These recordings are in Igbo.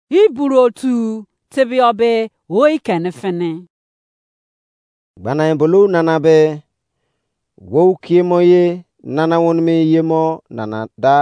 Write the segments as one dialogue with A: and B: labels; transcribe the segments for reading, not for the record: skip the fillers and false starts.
A: Iburotu tebiobe oi kenefene.
B: Gbanai bulu nana be wou kiemoye nana wonme yemo nana da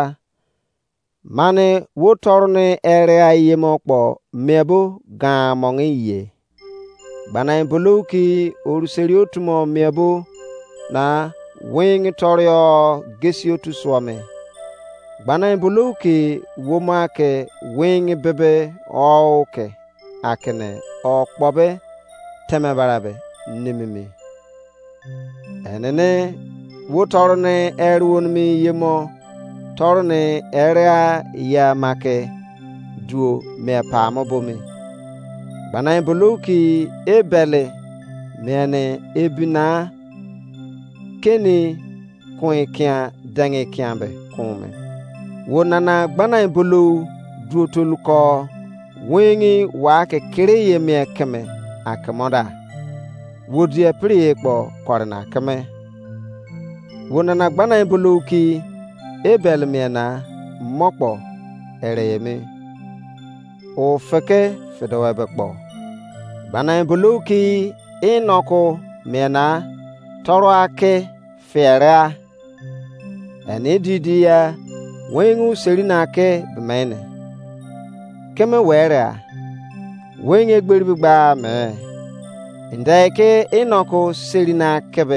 B: mane wo torne ere a yemo kpo mebo ga mongi ye. Gbanai bulu ki oruseriotumo mebo na wing torio gesiotu swame. Gbanai bulu ki woma ke wing bebe oke akene okpobe teme barabe nimimi. Enene wo torne erwon mi yemo torne area ya make duo me pamo bomi. Gbanai bulu ki ebele mene ebina keni kwen kya dange kyambe kume. Wo nana gbanai bulu duotul ko wingi wake kire ye me keme akamoda. Wo die priye kpo korna keme. Wo nana gbanai bulu ki ebel mena mokpo ereyemi. O feke fedowe kpo. Gbanai bulu ki inoko mena toro ake fera. Ene didia wengu serina ke bemene. Keme wera wenge gberibigba me. Ndeke inoko serina kebe.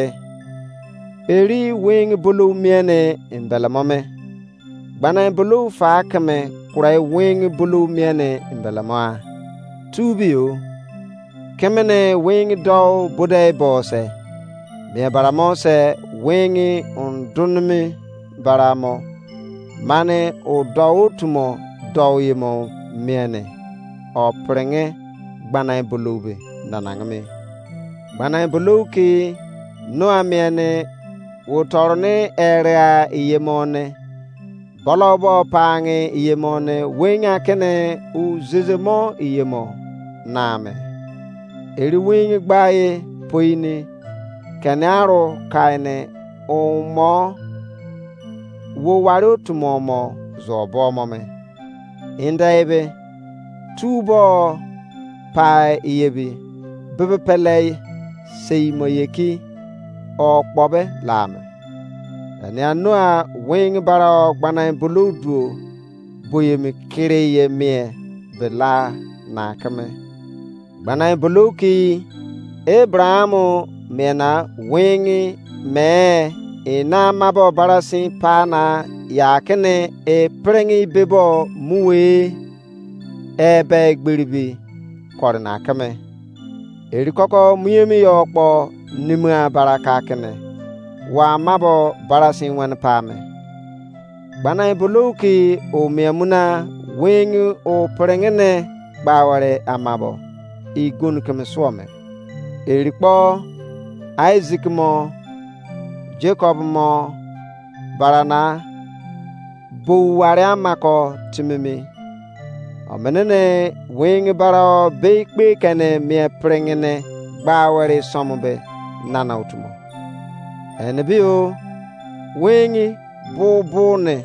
B: Eri wing bulu miene imbelamome. Gbanai bulu fa keme kurai wing bulu miene imbelamoa. Tubio kemene wing do bude bose. Me baramo se wing undunmi baramo. Mane o do tumo do yemo miene. O prenge gbanai bulu be nanangme. Gbanai bulu ki no amiene wo torne area yemone bolobo pange yemone wenya kene u zezemo yemo name eri wenyi gbaye poini kenaro kaine o mo wo waro tumomo zobo mome indaibe tubo pa yebi bebe pelei sei moyeki o kpobe lame. Ene anua wing bara gbanai bulu duo boye mi kire ye mie bela na kame. Gbanai bulu ki Abrahamu mena wing me ina mabo barasi pana yakene e prengi bebo muwe ebe gbiribi korna kame. Eri koko muyemi yokpo nimua baraka kene wa mabo barasi wen pame. Gbanai bulu ki o memuna wing o prengene baware amabo igun keme swome. Eri kpo Isaac mo Jacob mo barana buware amako timimi. Omenene wing bara beikpe kene me prengene baware sombe nana utumo. Enebio wengi bubune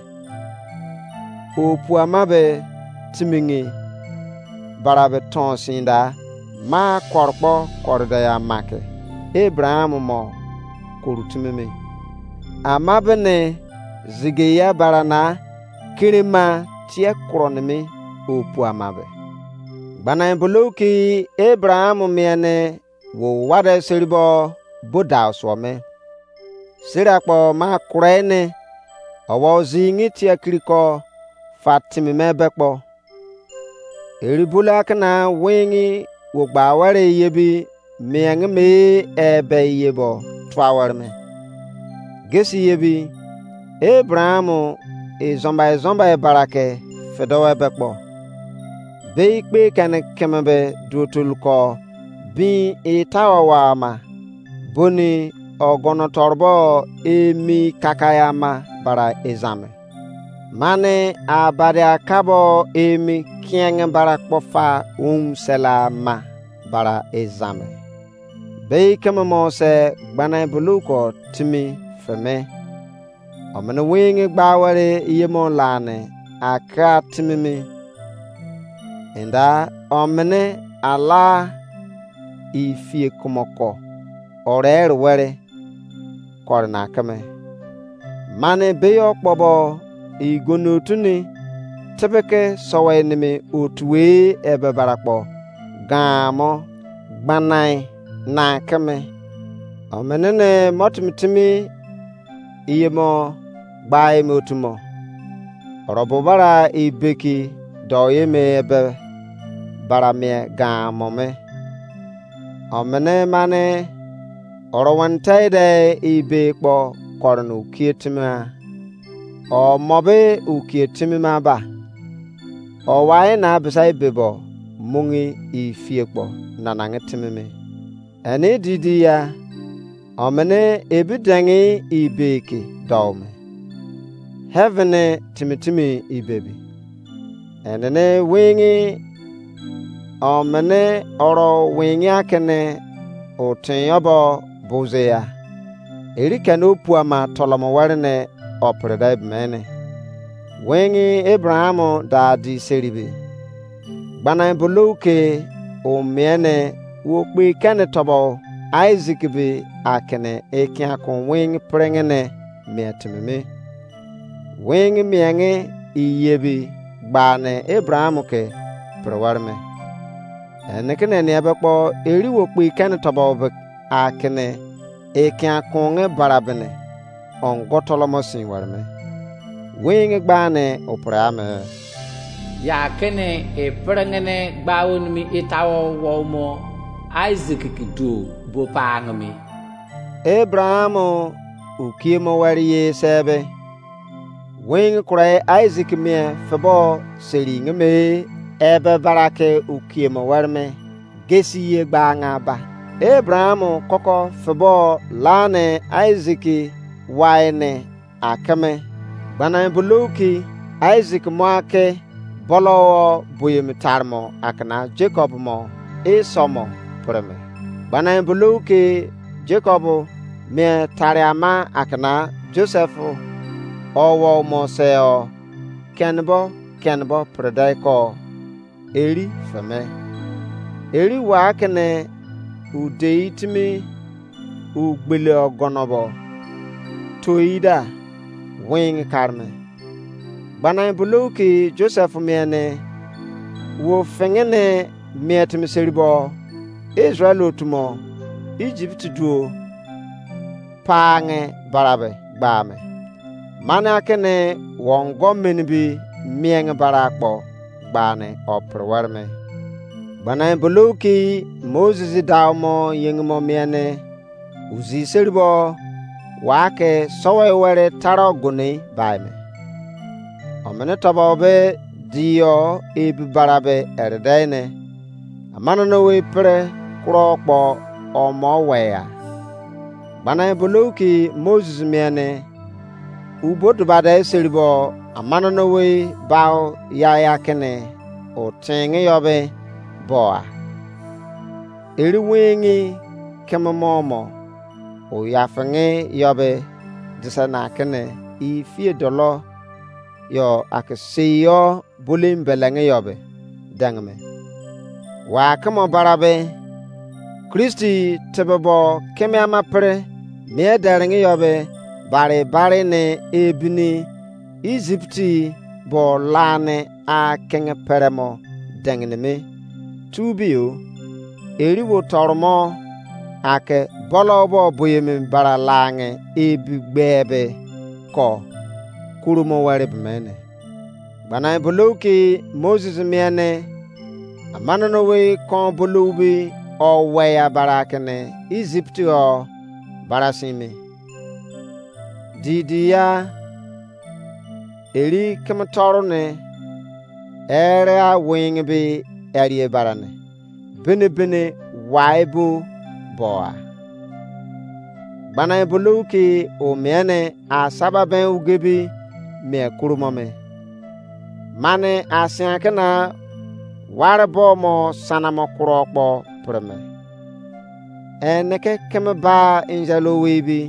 B: opuamabe timingi barabe tonsinda ma korpo korda ya make Abraham mo korutimimi. Amabene zigeya barana kirima tie kronimi opuamabe. Gbanai bulu ki Abraham miene wo wade seribo boda swome. Sirakpo ma kurene owo zingi tia kriko fatimi mebekpo. Eribula kana wingi wo gbaware yebi mieng me ebe yebo twawarme. Gesi yebi Abrahamu zomba barake fedowe bekpo. Beikpe kane kemebe duotul ko bin itawawama boni ogono torbo emi kakayama bara ezame. Mane abade akabo emi kieng bara kpofa selama bara ezame. Beikeme mo se gbanai bulu ko timi feme. Omene wingi gbaware yemo lane aka timimi. Inda omene ala ifie kumoko orer were korna kame. Mane beyo kpobo igonotuni tebeke sowenimi otwe ebe barakpo gamo gbanai na kame. Omenene motimitimi iyemo gbae motumo orobobara ibeki doyeme ebe baramie gamome. Omene mane orowantaide ibe kpo kornu kietima o mobe ukietima ba o wae na besai bebo mungi ifiekpo nanangetimime. Ene didiya omene ebidangi ibeki dawme heavene timitimi ibebi. Enene wingi omene oro wingi akene otenyobo buzeya erikano puama tolomo warne opredai bmene. Wingi Abrahamu da di seribi bana buluke o miene wo kpe kane tobo Isaac bi akene ekia kon wing prengene miatimimi. Wing mienge iyebi gbane Abrahamu ke prewarme. Enekene ne abekpo eri wo kpe kane tobo akene ekia kon barabene on gotolomo sin warme. Wing gbane oprame
C: ya kene e prengene gbawon mi itawo womo Isaac kidu bo pangmi.
B: Abrahamu ukimo wariye sebe wing kure Isaac mie febo seringe me ebe barake ukimo warme gesi ye gbanga ba. Abrahamu koko febo lane Isaac waine akame bana buluki Isaac moake bolo buyemitarmo akana Jacob mo Esomo preme. Bana buluki Jacob me tariama akana Joseph owo moseo kenbo predaiko eri feme. Eri wakene udeitimi ugbele ogonobo toida wing karme. Bana buluki Joseph miene wo fengene mietimi seribo Israel otumo Egypt duo pange barabe gbame. Mana kene wongo menbi mieng barakpo gbane oprewarme. Bana buluki Moses dawmo yengmo miene uzi seribo wake sowe were taro gune baime. Omene tobobe diyo ibi barabe erdaine amana no we pre krokpo omo weya. Bana buluki Moses miene ubodu bada seribo amana no we baw ya kene o tenge yobe boa. Eri wingi kemomo o yafenge yobe disana kene ifie dolo yo akseyo bulim belenge yobe dangme. Wa kamo barabe Kristi tebebo keme amapre me darenge yobe bare ne ebini Egypti bo lane a kenge peremo dangne me tubiyo eri wo tormo ake bolobo boyemi bara lange ebigbebe ko kurumo ware bmene. Bana buluki Moses miene amana no we kon bulubi o weya barakene Egypti o barasimi. Didiya eri kematorone ere a wing bi eri barane bene waibu boa. Bana buluki o miene a sababen ugebi me kurumome. Mane asiankena warbo mo sanamo kurokpo preme. Eneke keme ba injalo webi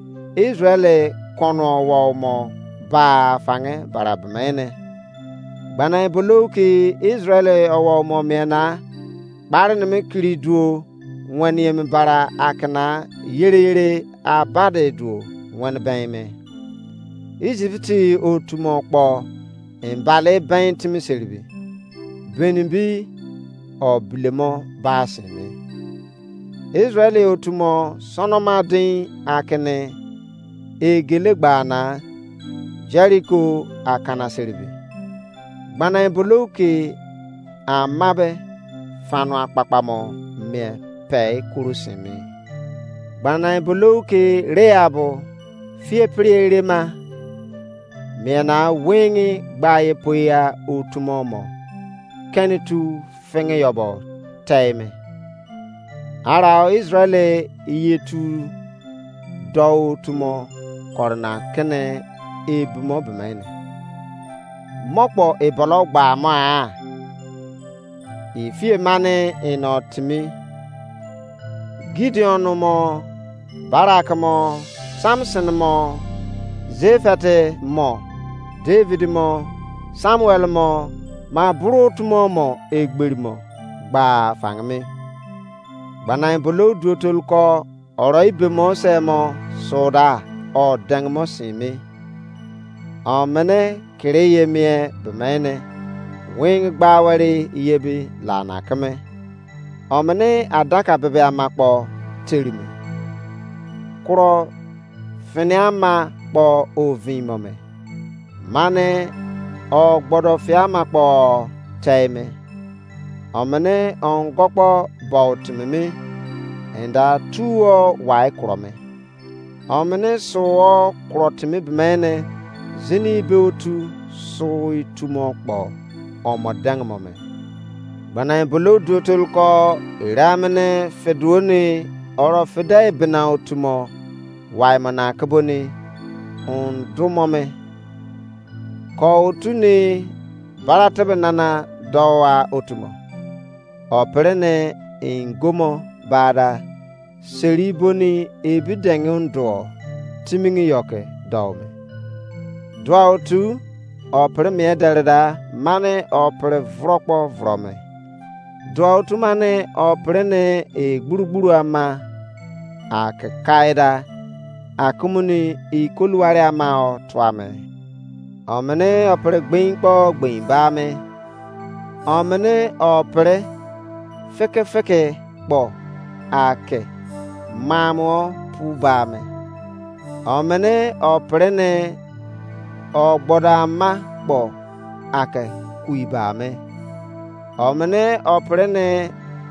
B: Israel kono wo mo ba fange barabmene. Gbana bolo ki Israel owo mo mena barne me kiri duo wani me bara akna yere abade duo wan ben me Egypti otumo kpo embale ben timi serbi benimbi oblemo basene Israel otumo sonomadin akne egele gbana Jericho akana serbi Gbana bolo ki amabe fano akpakpamo me pe kurusimi Gbana bolo ki reabo fie prierema mena wingi gbaye poya otumomo kenitu fenge yobo taime ara Israel yetu do tumo korna kene ebumo bemene mokpo ebolo gba ma ifie mane inotimi Gideon mo Barak mo Samson mo Zephate mo David mo Samuel mo ma brut mo egberi mo gba fangmi Gbana bolo duotol ko oro ibe mo se mo soda o dang mo simi amene kereye mie bemene wing gbawari yebi lana kame amene adaka bebe amakpo terimi kuro finiama po ovimome mane o gbodo fiama po taime amene on gokpo bautmimi enda tuo wai krome amene so krotimi bemene zini beotu so itumo kpo omodang mome Gbana bolo duotol ko ramene feduoni oro fedai bina otumo wai mana kaboni on dumome ko otuni baratabe nana dowa otumo operene ingomo bada seriboni ebidengundo timingi yoke dawme dwa otu opere mederda mane opere vrokpo vrome dwa otu mane opere ne gburugburu ama akkaida akumuni ikoluware ama o twame omene opere gbinpo gbinbame omene opere feke kpo ake mamo pubame omene opere ne ogbodama kpo ake kuibame omene opere ne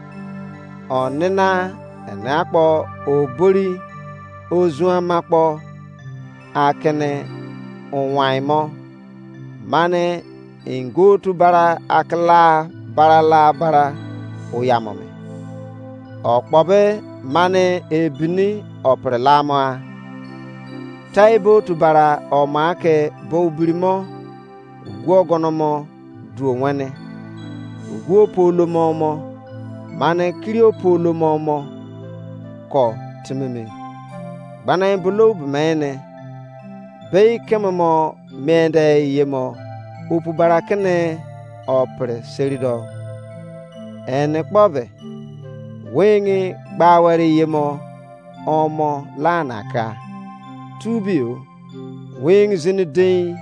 B: onena enakpo obori ozuamakpo akene onwaimo mane ingotu bara akla bara oyamome okpobe mane ebini oprelama taibo tubara omake bobirimo gwogonomo duonwene gwopolomomo mane kriopolomomo ko timimi Gbana bolo bemene bei kememo mende yemo upu barakene opre serido ene kpobe wengi gbawari yemo omo lanaka tubio wing zinidin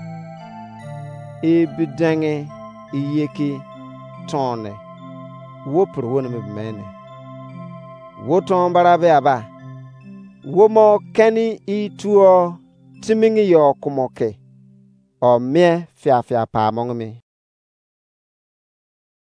B: ebidenge iyeki tone wopro wona bemene woton barabe aba womo keni ituo timingi yo kumoke o mie fia pa mongmi